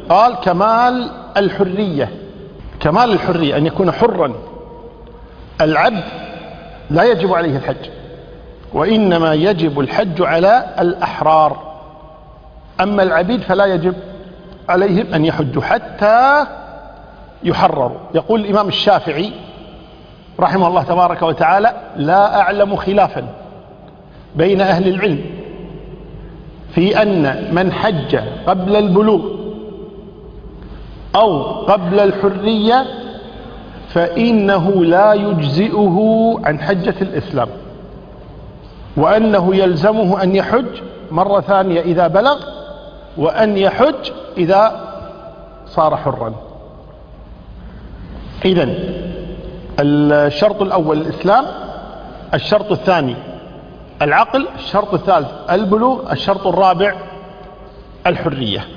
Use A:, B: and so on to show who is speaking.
A: قال كمال الحرية. كمال الحرية أن يكون حرا. العبد لا يجب عليه الحج، وإنما يجب الحج على الأحرار. أما العبيد فلا يجب عليهم أن يحجوا حتى يحرروا. يقول الإمام الشافعي رحمه الله تبارك وتعالى: لا أعلم خلافا بين أهل العلم في أن من حج قبل البلوغ أو قبل الحرية فإنه لا يجزئه عن حجة الإسلام، وأنه يلزمه أن يحج مرة ثانية إذا بلغ، وأن يحج إذا صار حرا. إذن الشرط الأول الإسلام، الشرط الثاني العقل، الشرط الثالث البلوغ، الشرط الرابع الحرية.